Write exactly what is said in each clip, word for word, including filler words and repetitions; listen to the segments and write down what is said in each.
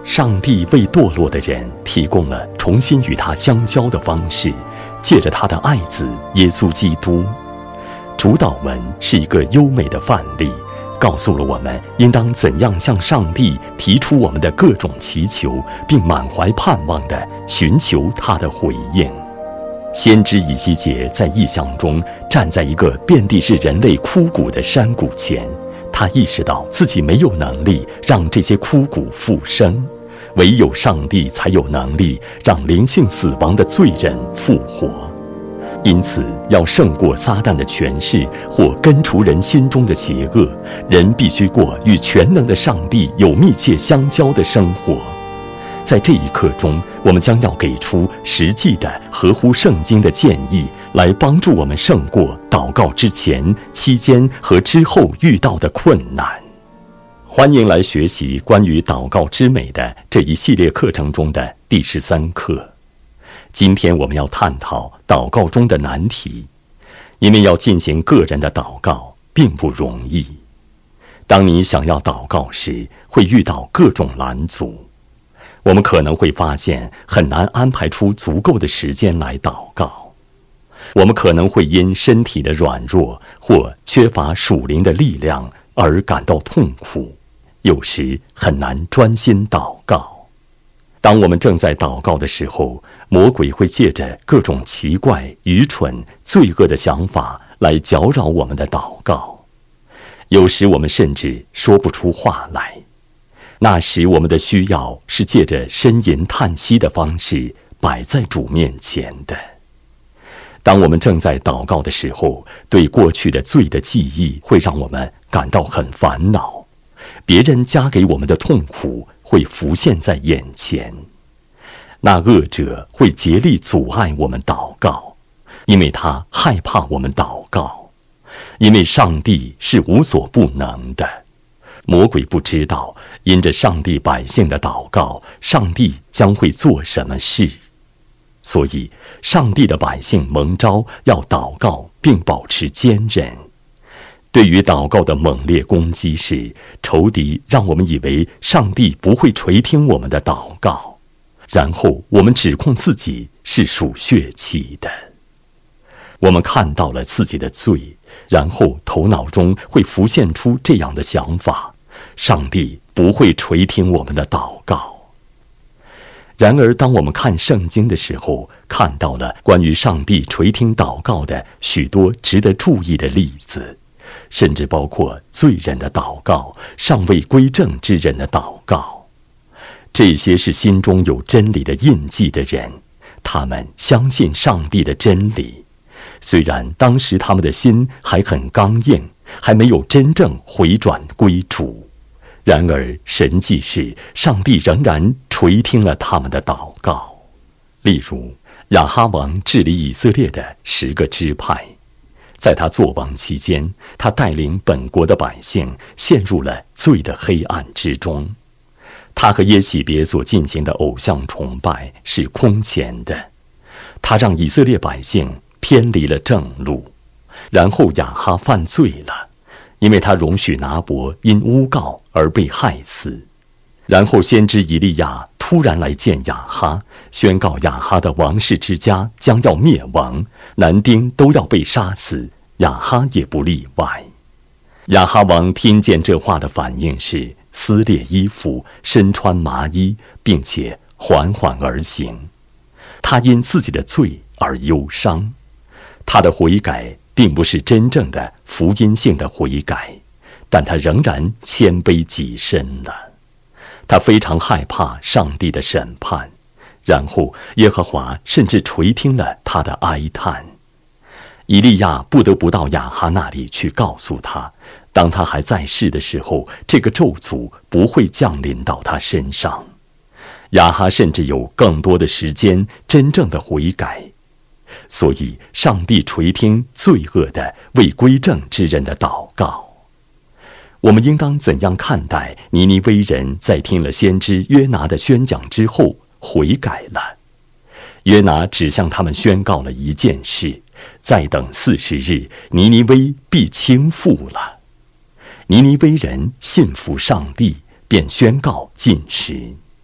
上帝为堕落的人提供了重新与他相交的方式，借着他的爱子耶稣基督。主祷文是一个优美的范例，告诉了我们应当怎样向上帝提出我们的各种祈求，并满怀盼望地寻求他的回应。先知以西结在异象中站在一个遍地是人类枯骨的山谷前，他意识到自己没有能力让这些枯骨复生，唯有上帝才有能力让灵性死亡的罪人复活。因此，要胜过撒旦的权势或根除人心中的邪恶，人必须过与全能的上帝有密切相交的生活。在这一刻中，我们将要给出实际的合乎圣经的建议，来帮助我们胜过祷告之前、期间和之后遇到的困难。欢迎来学习关于祷告之美的这一系列课程中的第十三课。今天我们要探讨祷告中的难题，因为要进行个人的祷告并不容易。当你想要祷告时，会遇到各种拦阻。我们可能会发现很难安排出足够的时间来祷告。我们可能会因身体的软弱或缺乏属灵的力量而感到痛苦，有时很难专心祷告。当我们正在祷告的时候，魔鬼会借着各种奇怪、愚蠢、罪恶的想法来搅扰我们的祷告。有时我们甚至说不出话来。那时我们的需要是借着呻吟叹息的方式摆在主面前的。当我们正在祷告的时候，对过去的罪的记忆会让我们感到很烦恼，别人加给我们的痛苦会浮现在眼前。那恶者会竭力阻碍我们祷告，因为他害怕我们祷告，因为上帝是无所不能的。魔鬼不知道，因着上帝百姓的祷告，上帝将会做什么事。所以，上帝的百姓蒙召要祷告并保持坚韧。对于祷告的猛烈攻击时，仇敌让我们以为上帝不会垂听我们的祷告，然后我们指控自己是属血气的。我们看到了自己的罪，然后头脑中会浮现出这样的想法：上帝不会垂听我们的祷告。然而，当我们看圣经的时候，看到了关于上帝垂听祷告的许多值得注意的例子，甚至包括罪人的祷告、尚未归正之人的祷告。这些是心中有真理的印记的人，他们相信上帝的真理，虽然当时他们的心还很刚硬，还没有真正回转归主。然而神迹是，上帝仍然垂听了他们的祷告。例如，亚哈王治理以色列的十个支派，在他作王期间，他带领本国的百姓陷入了罪的黑暗之中。他和耶洗别所进行的偶像崇拜是空前的，他让以色列百姓偏离了正路。然后亚哈犯罪了，因为他容许拿伯因诬告而被害死。然后先知以利亚突然来见亚哈，宣告亚哈的王室之家将要灭亡，男丁都要被杀死，亚哈也不例外。亚哈王听见这话的反应是撕裂衣服，身穿麻衣，并且缓缓而行。他因自己的罪而忧伤，他的悔改并不是真正的福音性的悔改，但他仍然谦卑己身了。他非常害怕上帝的审判，然后耶和华甚至垂听了他的哀叹。以利亚不得不到亚哈那里去告诉他，当他还在世的时候，这个咒诅不会降临到他身上。亚哈甚至有更多的时间真正的悔改。所以上帝垂听罪恶的未归正之人的祷告。我们应当怎样看待尼尼微人在听了先知约拿的宣讲之后悔改了？约拿只向他们宣告了一件事：再等四十日，尼尼微必倾覆了。尼尼微人信服上帝，便宣告禁食。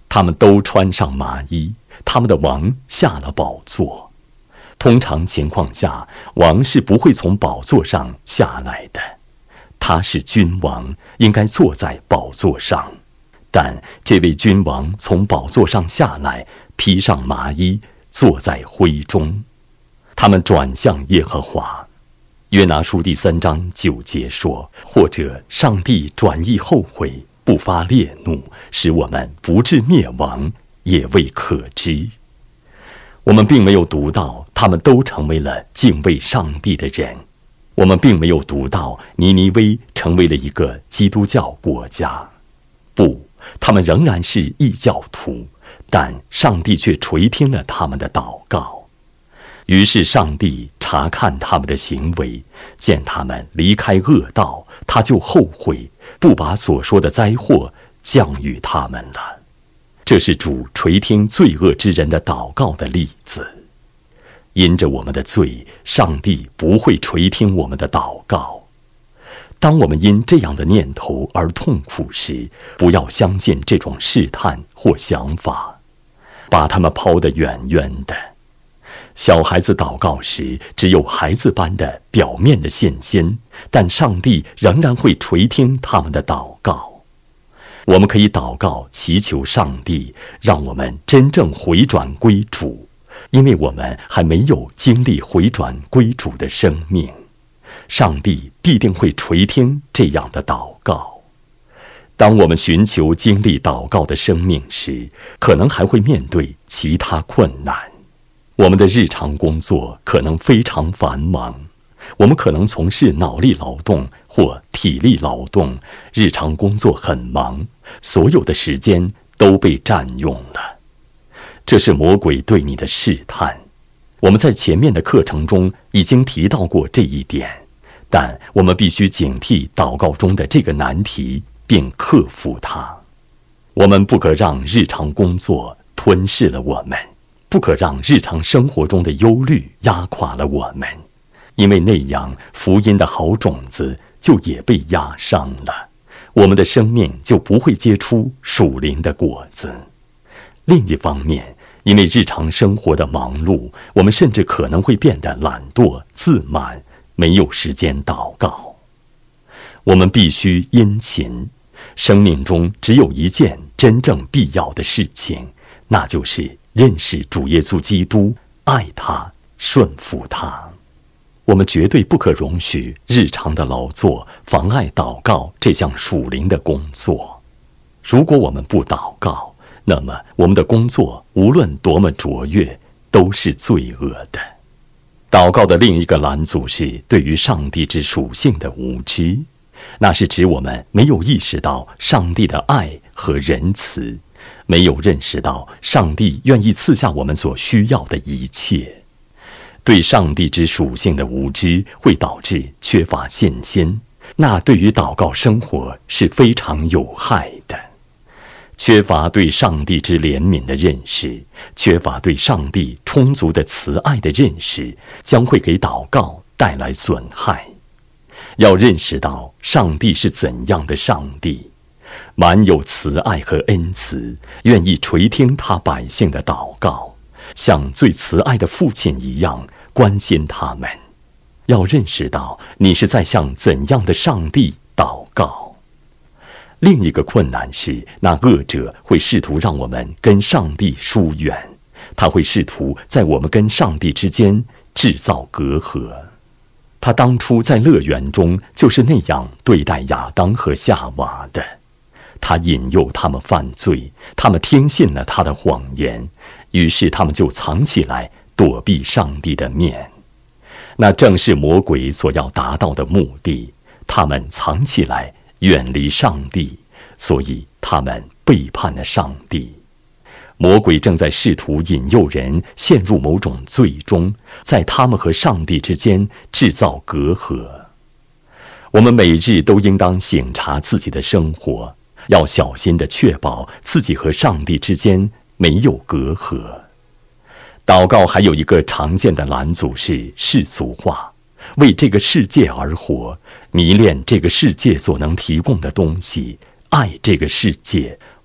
他们都穿上麻衣，他们的王下了宝座。通常情况下，王是不会从宝座上下来的，他是君王，应该坐在宝座上。但这位君王从宝座上下来，披上麻衣，坐在灰中。他们转向耶和华。约拿书第三章九节说，或者上帝转意后悔，不发烈怒，使我们不至灭亡，也未可知。我们并没有读到他们都成为了敬畏上帝的人，我们并没有读到尼尼微成为了一个基督教国家。不，他们仍然是异教徒，但上帝却垂听了他们的祷告。于是上帝查看他们的行为，见他们离开恶道，他就后悔，不把所说的灾祸降与他们了。这是主垂听罪恶之人的祷告的例子。因着我们的罪，上帝不会垂听我们的祷告。当我们因这样的念头而痛苦时，不要相信这种试探或想法，把它们抛得远远的。小孩子祷告时，只有孩子般的表面的献先，但上帝仍然会垂听他们的祷告。我们可以祷告祈求上帝让我们真正回转归主，因为我们还没有经历回转归主的生命。上帝必定会垂听这样的祷告。当我们寻求经历祷告的生命时，可能还会面对其他困难。我们的日常工作可能非常繁忙，我们可能从事脑力劳动或体力劳动，日常工作很忙，所有的时间都被占用了。这是魔鬼对你的试探。我们在前面的课程中已经提到过这一点，但我们必须警惕祷告中的这个难题，并克服它。我们不可让日常工作吞噬了我们，不可让日常生活中的忧虑压垮了我们，因为那样福音的好种子就也被压伤了，我们的生命就不会结出属灵的果子。另一方面，因为日常生活的忙碌，我们甚至可能会变得懒惰自满，没有时间祷告。我们必须殷勤，生命中只有一件真正必要的事情，那就是认识主耶稣基督，爱他，顺服他。我们绝对不可容许日常的劳作妨碍祷告这项属灵的工作。如果我们不祷告，那么我们的工作无论多么卓越，都是罪恶的。祷告的另一个拦阻是对于上帝之属性的无知，那是指我们没有意识到上帝的爱和仁慈，没有认识到上帝愿意赐下我们所需要的一切。对上帝之属性的无知会导致缺乏信心，那对于祷告生活是非常有害的。缺乏对上帝之怜悯的认识，缺乏对上帝充足的慈爱的认识，将会给祷告带来损害。要认识到上帝是怎样的上帝，满有慈爱和恩慈，愿意垂听他百姓的祷告，像最慈爱的父亲一样关心他们。要认识到你是在向怎样的上帝祷告。另一个困难是，那恶者会试图让我们跟上帝疏远，他会试图在我们跟上帝之间制造隔阂。他当初在乐园中就是那样对待亚当和夏娃的，他引诱他们犯罪，他们听信了他的谎言，于是他们就藏起来躲避上帝的面。那正是魔鬼所要达到的目的，他们藏起来远离上帝，所以他们背叛了上帝。魔鬼正在试图引诱人陷入某种罪中，在他们和上帝之间制造隔阂。我们每日都应当省察自己的生活，要小心地确保自己和上帝之间没有隔阂。祷告还有一个常见的拦阻是世俗化，为这个世界而活，迷恋这个世界所能提供的东西，爱这个世界，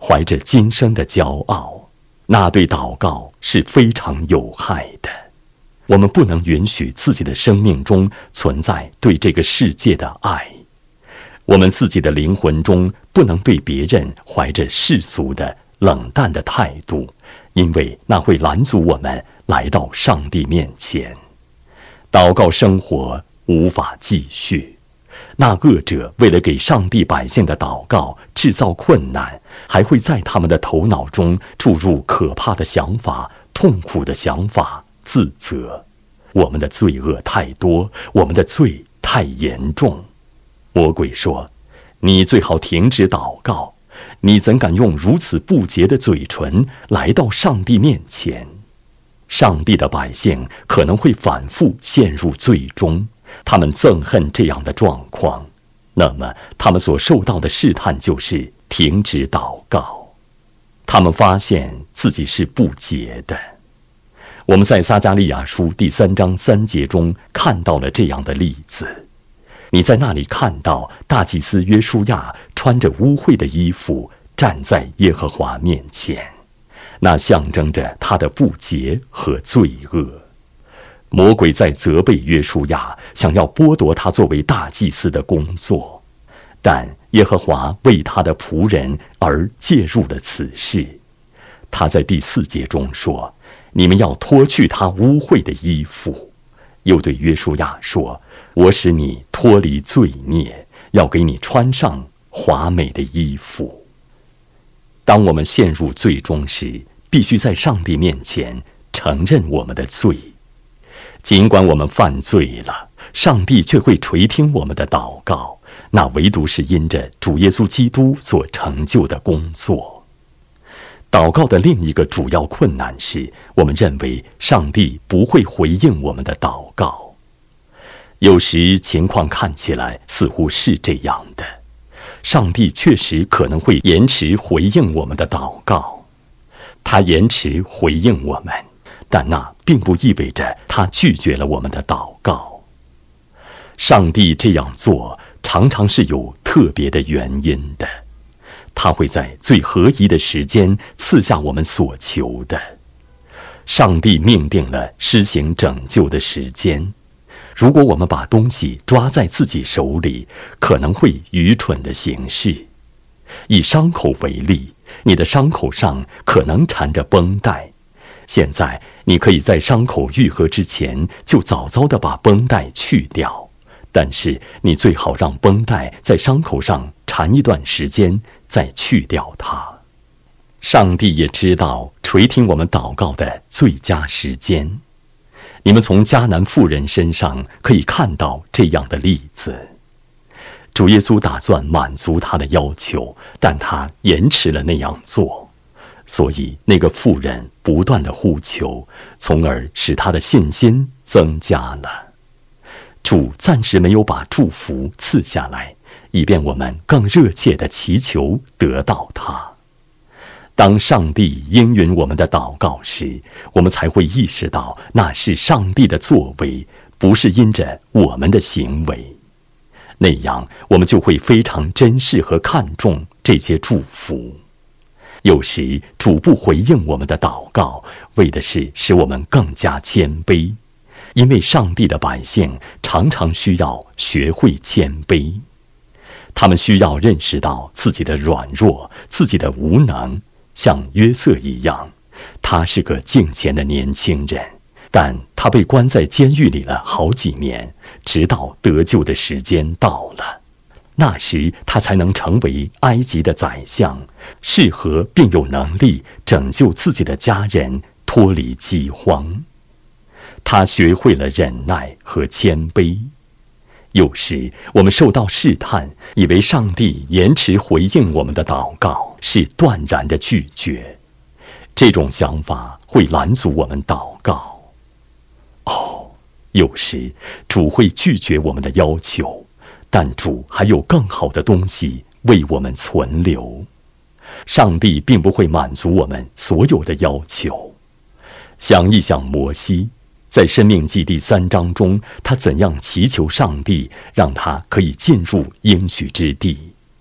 怀着今生的骄傲，那对祷告是非常有害的。我们不能允许自己的生命中存在对这个世界的爱，我们自己的灵魂中不能对别人怀着世俗的冷淡的态度，因为那会拦阻我们来到上帝面前。祷告生活无法继续，那恶者为了给上帝百姓的祷告制造困难，还会在他们的头脑中注入可怕的想法、痛苦的想法、自责。我们的罪恶太多，我们的罪太严重。魔鬼说：你最好停止祷告，你怎敢用如此不洁的嘴唇来到上帝面前？上帝的百姓可能会反复陷入罪中，他们憎恨这样的状况，那么他们所受到的试探就是停止祷告。他们发现自己是不洁的。我们在撒迦利亚书第三章三节中看到了这样的例子。你在那里看到大祭司约书亚穿着污秽的衣服站在耶和华面前，那象征着他的不洁和罪恶。魔鬼在责备约书亚，想要剥夺他作为大祭司的工作，但耶和华为他的仆人而介入了此事。他在第四节中说：你们要脱去他污秽的衣服。又对约书亚说：我使你脱离罪孽，要给你穿上华美的衣服。当我们陷入罪中时，必须在上帝面前承认我们的罪。尽管我们犯罪了，上帝却会垂听我们的祷告，那唯独是因着主耶稣基督所成就的工作。祷告的另一个主要困难是，我们认为上帝不会回应我们的祷告。有时情况看起来似乎是这样的，上帝确实可能会延迟回应我们的祷告。他延迟回应我们，但那并不意味着他拒绝了我们的祷告。上帝这样做常常是有特别的原因的，他会在最合宜的时间赐下我们所求的。上帝命定了施行拯救的时间，如果我们把东西抓在自己手里，可能会愚蠢的行事。以伤口为例，你的伤口上可能缠着绷带，现在你可以在伤口愈合之前就早早地把绷带去掉，但是你最好让绷带在伤口上缠一段时间再去掉它。上帝也知道垂听我们祷告的最佳时间。你们从迦南妇人身上可以看到这样的例子。主耶稣打算满足他的要求，但他延迟了那样做，所以那个妇人不断地呼求，从而使他的信心增加了。主暂时没有把祝福赐下来，以便我们更热切地祈求得到它。当上帝应允我们的祷告时，我们才会意识到那是上帝的作为，不是因着我们的行为。那样我们就会非常珍视和看重这些祝福。有时主不回应我们的祷告，为的是使我们更加谦卑，因为上帝的百姓常常需要学会谦卑。他们需要认识到自己的软弱，自己的无能，像约瑟一样，他是个敬虔的年轻人，但他被关在监狱里了好几年，直到得救的时间到了，那时他才能成为埃及的宰相，适合并有能力拯救自己的家人脱离饥荒。他学会了忍耐和谦卑。有时我们受到试探，以为上帝延迟回应我们的祷告是断然的拒绝，这种想法会拦阻我们祷告。哦，有时主会拒绝我们的要求，但主还有更好的东西为我们存留。上帝并不会满足我们所有的要求。想一想摩西，在申命记第三章中，他怎样祈求上帝让他可以进入应许之地。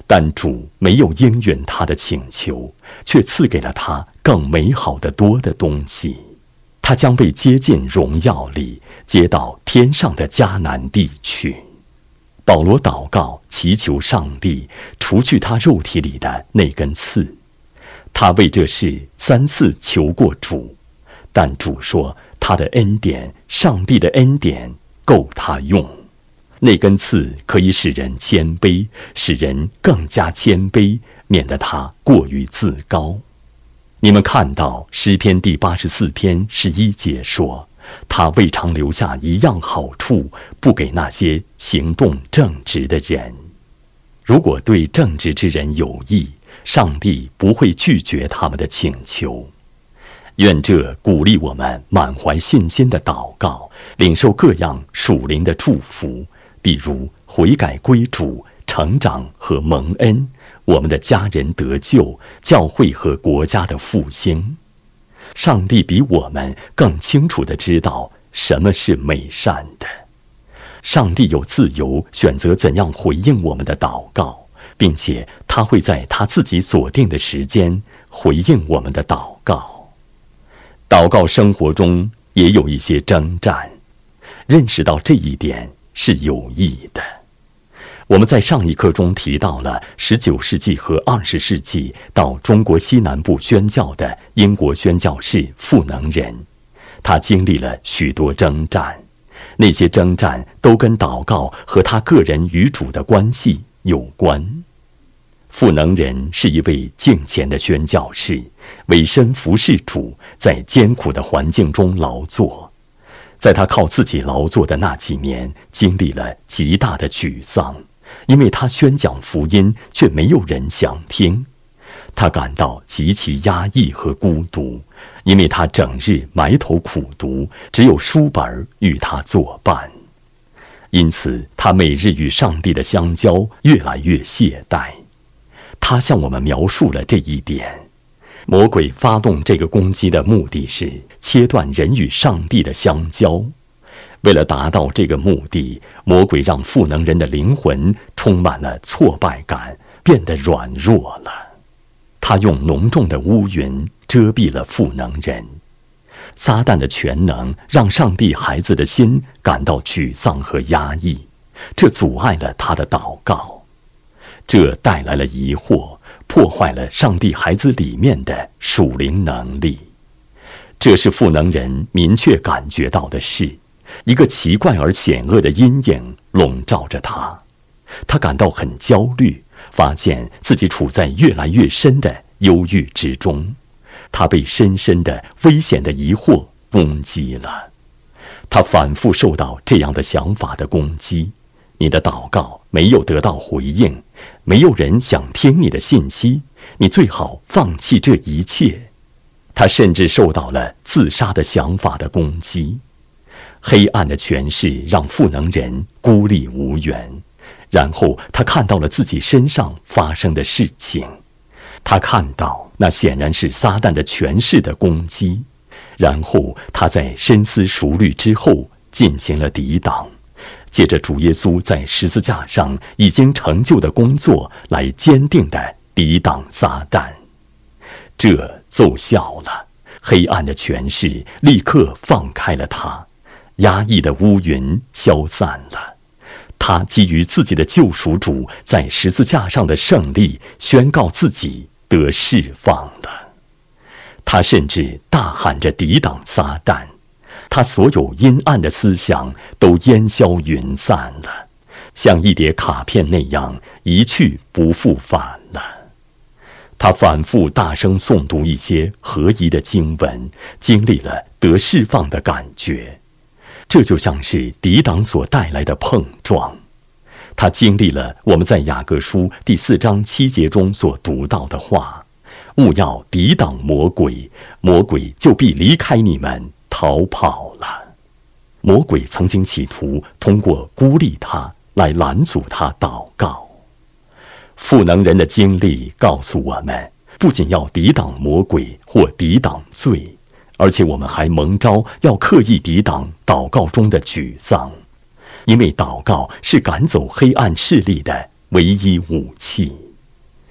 但主没有应允他的请求，却赐给了他更美好的多的东西。他将被接进荣耀里，接到天上的迦南地去。保罗祷告祈求上帝除去他肉体里的那根刺，他为这事三次求过主，但主说他的恩典，上帝的恩典够他用。那根刺可以使人谦卑，使人更加谦卑，免得他过于自高。你们看到诗篇第八十四篇十一节说，他未尝留下一样好处，不给那些行动正直的人。如果对正直之人有益，上帝不会拒绝他们的请求。愿这鼓励我们满怀信心的祷告，领受各样属灵的祝福，比如悔改归主、成长和蒙恩，我们的家人得救，教会和国家的复兴。上帝比我们更清楚地知道什么是美善的。上帝有自由选择怎样回应我们的祷告，并且他会在他自己所定的时间回应我们的祷告。祷告生活中也有一些征战，认识到这一点是有益的。我们在上一课中提到了十九世纪和二十世纪到中国西南部宣教的英国宣教士傅能仁，他经历了许多征战，那些征战都跟祷告和他个人与主的关系有关。傅能仁是一位敬虔的宣教士，委身服侍主，在艰苦的环境中劳作。在他靠自己劳作的那几年，经历了极大的沮丧，因为他宣讲福音却没有人想听。他感到极其压抑和孤独，因为他整日埋头苦读，只有书本与他作伴。因此他每日与上帝的相交越来越懈怠。他向我们描述了这一点。魔鬼发动这个攻击的目的是切断人与上帝的相交。为了达到这个目的，魔鬼让傅能仁的灵魂充满了挫败感，变得软弱了。他用浓重的乌云遮蔽了傅能仁。撒旦的全能让上帝孩子的心感到沮丧和压抑，这阻碍了他的祷告。这带来了疑惑，破坏了上帝孩子里面的属灵能力。这是傅能仁明确感觉到的事，一个奇怪而险恶的阴影笼罩着他。他感到很焦虑，发现自己处在越来越深的忧郁之中。他被深深的危险的疑惑攻击了。他反复受到这样的想法的攻击：你的祷告没有得到回应，没有人想听你的信息，你最好放弃这一切。他甚至受到了自杀的想法的攻击。黑暗的权势让傅能仁孤立无援，然后他看到了自己身上发生的事情。他看到那显然是撒旦的权势的攻击，然后他在深思熟虑之后进行了抵挡，借着主耶稣在十字架上已经成就的工作来坚定地抵挡撒旦。这奏效了，黑暗的权势立刻放开了他，压抑的乌云消散了。他基于自己的救赎主在十字架上的胜利，宣告自己得释放了。他甚至大喊着抵挡撒旦，他所有阴暗的思想都烟消云散了，像一叠卡片那样一去不复返了。他反复大声诵读一些合宜的经文，经历了得释放的感觉。这就像是抵挡所带来的碰撞。他经历了我们在雅各书第四章七节中所读到的话：勿要抵挡魔鬼，魔鬼就必离开你们逃跑了。魔鬼曾经企图通过孤立他来拦阻他祷告。傅能仁的经历告诉我们，不仅要抵挡魔鬼或抵挡罪，而且我们还蒙召要刻意抵挡祷告中的沮丧，因为祷告是赶走黑暗势力的唯一武器。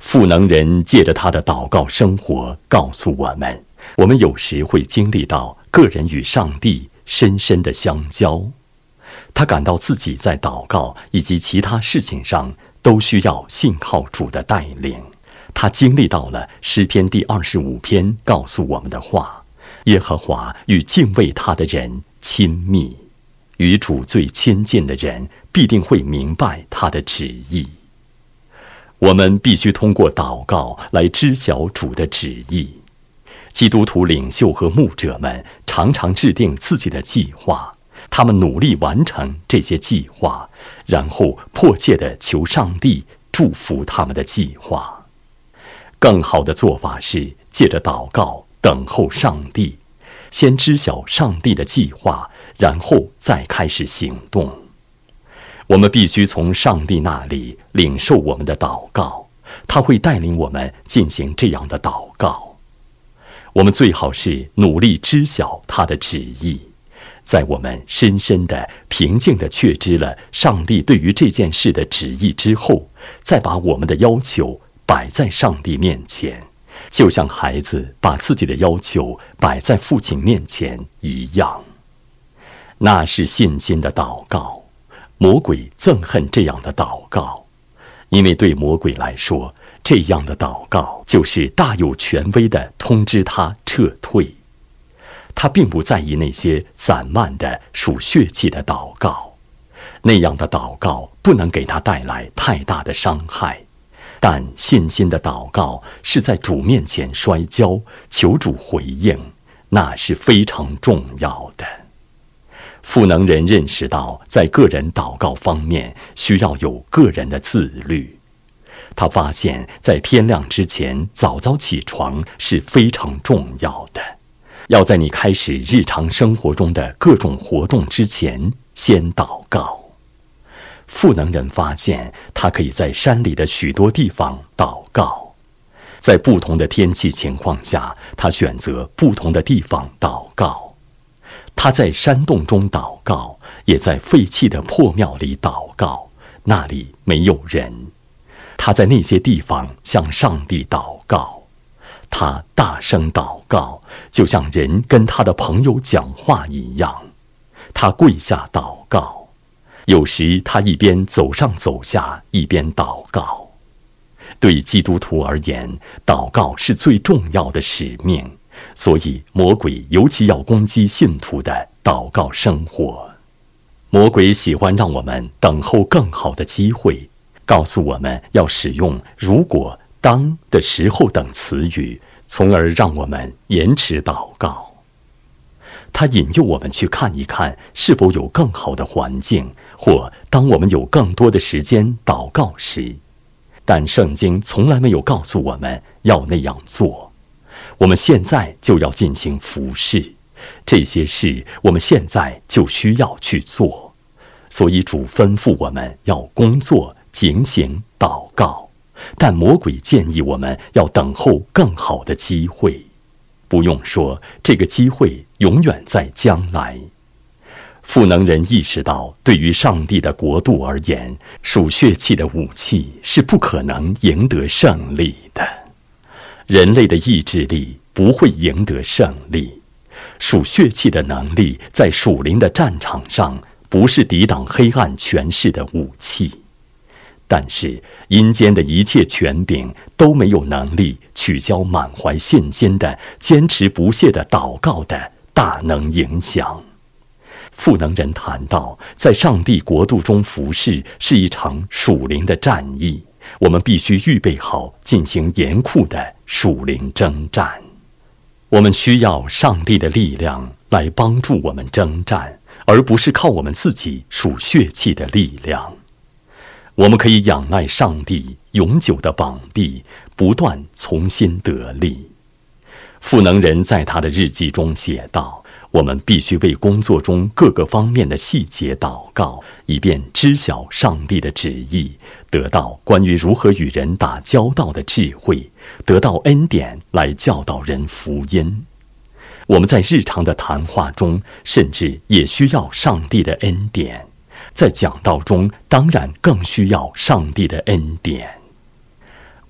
赋能人借着他的祷告生活告诉我们，我们有时会经历到个人与上帝深深的相交。他感到自己在祷告以及其他事情上都需要信靠主的带领。他经历到了诗篇第二十五篇告诉我们的话：耶和华与敬畏他的人亲密，与主最亲近的人必定会明白他的旨意。我们必须通过祷告来知晓主的旨意。基督徒领袖和牧者们常常制定自己的计划，他们努力完成这些计划，然后迫切地求上帝祝福他们的计划。更好的做法是借着祷告等候上帝，先知晓上帝的计划，然后再开始行动。我们必须从上帝那里领受我们的祷告，他会带领我们进行这样的祷告。我们最好是努力知晓他的旨意，在我们深深的、平静地确知了上帝对于这件事的旨意之后，再把我们的要求摆在上帝面前，就像孩子把自己的要求摆在父亲面前一样。那是信心的祷告。魔鬼憎恨这样的祷告，因为对魔鬼来说，这样的祷告就是大有权威地通知他撤退。他并不在意那些散漫的属血气的祷告，那样的祷告不能给他带来太大的伤害。但信心的祷告是在主面前摔跤，求主回应，那是非常重要的。赋能人认识到，在个人祷告方面需要有个人的自律。他发现，在天亮之前早早起床是非常重要的。要在你开始日常生活中的各种活动之前先祷告。赋能人发现，他可以在山里的许多地方祷告。在不同的天气情况下，他选择不同的地方祷告。他在山洞中祷告，也在废弃的破庙里祷告，那里没有人。他在那些地方向上帝祷告，他大声祷告，就像人跟他的朋友讲话一样。他跪下祷告，有时他一边走上走下，一边祷告。对基督徒而言，祷告是最重要的使命。所以魔鬼尤其要攻击信徒的祷告生活。魔鬼喜欢让我们等候更好的机会，告诉我们要使用如果、当的时候等词语，从而让我们延迟祷告。他引诱我们去看一看是否有更好的环境，或当我们有更多的时间祷告时。但圣经从来没有告诉我们要那样做。我们现在就要进行服事，这些事我们现在就需要去做。所以主吩咐我们要工作、警醒、祷告，但魔鬼建议我们要等候更好的机会。不用说，这个机会永远在将来。赋能人意识到，对于上帝的国度而言，属血气的武器是不可能赢得胜利的。人类的意志力不会赢得胜利，属血气的能力在属灵的战场上不是抵挡黑暗权势的武器，但是阴间的一切权柄都没有能力取消满怀信心的、坚持不懈的祷告的大能影响。赋能人谈到，在上帝国度中服事是一场属灵的战役，我们必须预备好进行严酷的属灵征战。我们需要上帝的力量来帮助我们征战，而不是靠我们自己属血气的力量。我们可以仰赖上帝永久的膀臂，不断重新得力。赋能人在他的日记中写道，我们必须为工作中各个方面的细节祷告，以便知晓上帝的旨意，得到关于如何与人打交道的智慧，得到恩典来教导人福音。我们在日常的谈话中，甚至也需要上帝的恩典，在讲道中当然更需要上帝的恩典。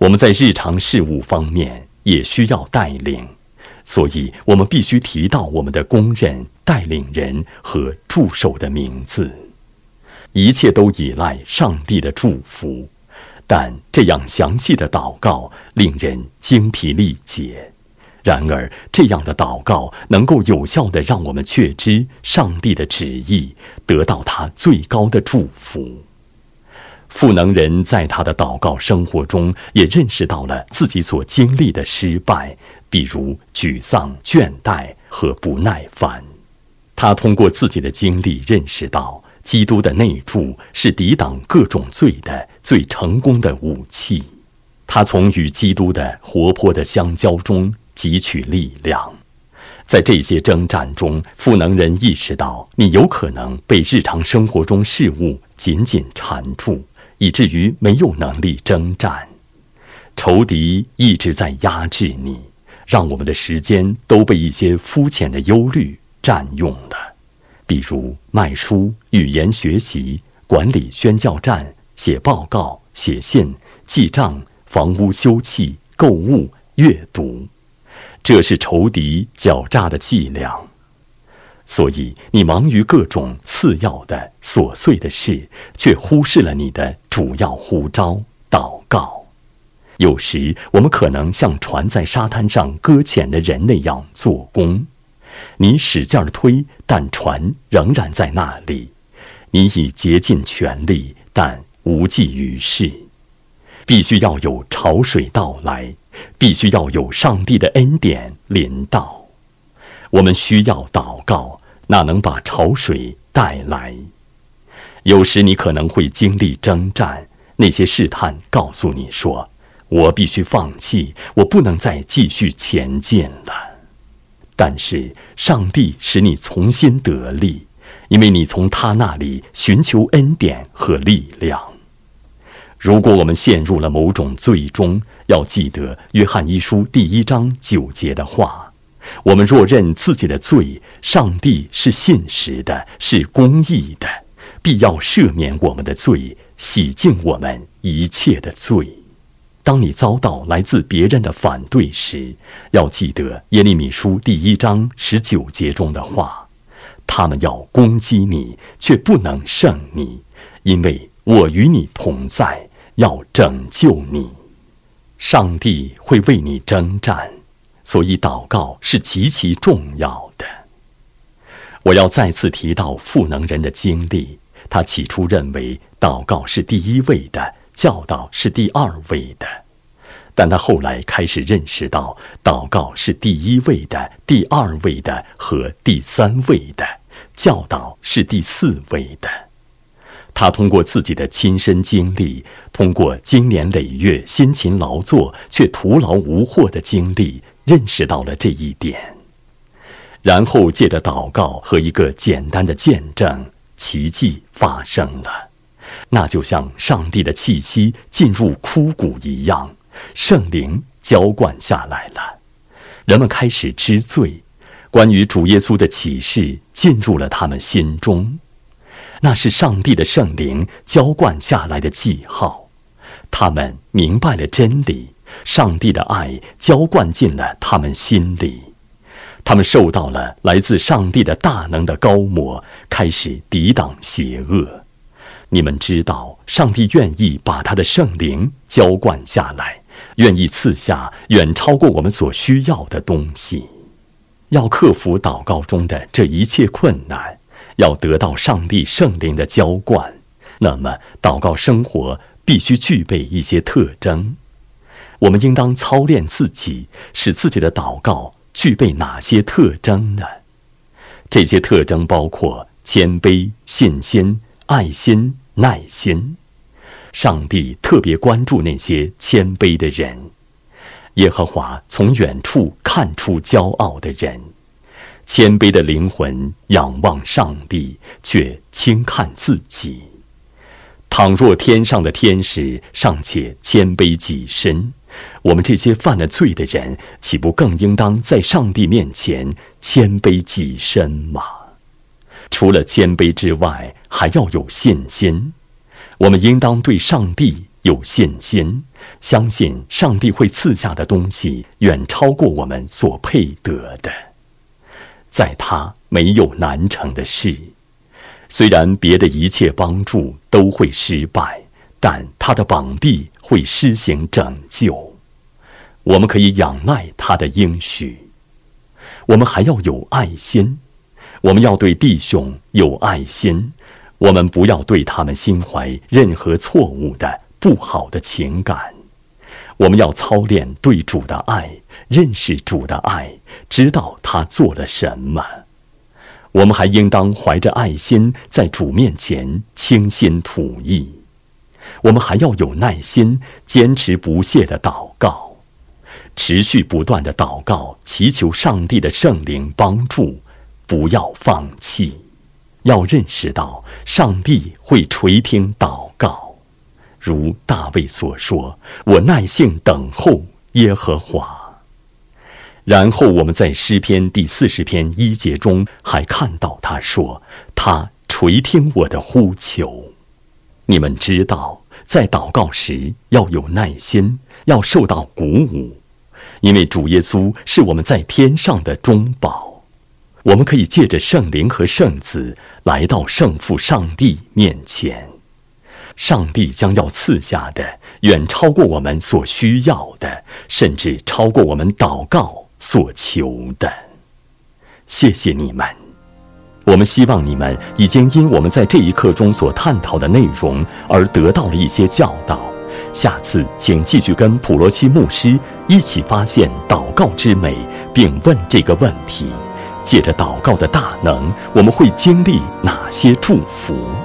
我们在日常事务方面也需要带领，所以我们必须提到我们的工人、带领人和助手的名字。一切都依赖上帝的祝福，但这样详细的祷告令人精疲力竭。然而，这样的祷告能够有效地让我们确知上帝的旨意，得到他最高的祝福。赋能人在他的祷告生活中也认识到了自己所经历的失败，比如沮丧、倦怠和不耐烦。他通过自己的经历认识到，基督的内住是抵挡各种罪的最成功的武器。他从与基督的活泼的相交中汲取力量。在这些征战中，赋能人意识到，你有可能被日常生活中事物紧紧缠住，以至于没有能力征战。仇敌一直在压制你，让我们的时间都被一些肤浅的忧虑占用了，比如卖书、语言学习、管理宣教站、写报告、写信、记账、房屋修葺、购物、阅读。这是仇敌狡诈的伎俩。所以你忙于各种次要的琐碎的事，却忽视了你的主要呼召——祷告。有时我们可能像船在沙滩上搁浅的人那样做工，你使劲儿推，但船仍然在那里。你已竭尽全力，但无济于事。必须要有潮水到来，必须要有上帝的恩典临到。我们需要祷告，那能把潮水带来。有时你可能会经历征战，那些试探告诉你说，我必须放弃，我不能再继续前进了。但是上帝使你重新得力，因为你从他那里寻求恩典和力量。如果我们陷入了某种罪中，要记得约翰一书第一章九节的话，我们若认自己的罪，上帝是信实的，是公义的，必要赦免我们的罪，洗净我们一切的罪。当你遭到来自别人的反对时，要记得耶利米书第一章十九节中的话，他们要攻击你，却不能胜你，因为我与你同在，要拯救你。上帝会为你征战，所以祷告是极其重要的。我要再次提到赋能人的经历，他起初认为祷告是第一位的，教导是第二位的，但他后来开始认识到，祷告是第一位的、第二位的和第三位的，教导是第四位的。他通过自己的亲身经历，通过经年累月辛勤劳作却徒劳无获的经历，认识到了这一点。然后借着祷告和一个简单的见证，奇迹发生了。那就像上帝的气息进入枯骨一样，圣灵浇灌下来了。人们开始知罪，关于主耶稣的启示进入了他们心中。那是上帝的圣灵浇灌下来的记号，他们明白了真理，上帝的爱浇灌进了他们心里，他们受到了来自上帝的大能的膏抹，开始抵挡邪恶。你们知道，上帝愿意把他的圣灵浇灌下来，愿意赐下远超过我们所需要的东西。要克服祷告中的这一切困难，要得到上帝圣灵的浇灌，那么祷告生活必须具备一些特征。我们应当操练自己，使自己的祷告具备哪些特征呢？这些特征包括谦卑、信心、爱心、耐心。上帝特别关注那些谦卑的人，耶和华从远处看出骄傲的人。谦卑的灵魂仰望上帝，却轻看自己。倘若天上的天使尚且谦卑己身，我们这些犯了罪的人，岂不更应当在上帝面前谦卑己身吗？除了谦卑之外，还要有信心。我们应当对上帝有信心， 相信上帝会赐下的东西远超过我们所配得的。在他没有难成的事，虽然别的一切帮助都会失败，但他的膀臂会施行拯救。我们可以仰赖他的应许。我们还要有爱心，我们要对弟兄有爱心，我们不要对他们心怀任何错误的不好的情感。我们要操练对主的爱，认识主的爱，知道他做了什么。我们还应当怀着爱心在主面前倾心吐意。我们还要有耐心，坚持不懈的祷告，持续不断的祷告，祈求上帝的圣灵帮助，不要放弃。要认识到上帝会垂听祷告，如大卫所说：“我耐性等候耶和华。”然后我们在诗篇第四十篇一节中还看到他说：“他垂听我的呼求。”你们知道，在祷告时要有耐心，要受到鼓舞，因为主耶稣是我们在天上的中保。我们可以借着圣灵和圣子来到圣父上帝面前，上帝将要赐下的远超过我们所需要的，甚至超过我们祷告所求的。谢谢你们。我们希望你们已经因我们在这一课中所探讨的内容而得到了一些教导。下次请继续跟普罗西牧师一起发现祷告之美，并问这个问题：借着祷告的大能，我们会经历哪些祝福？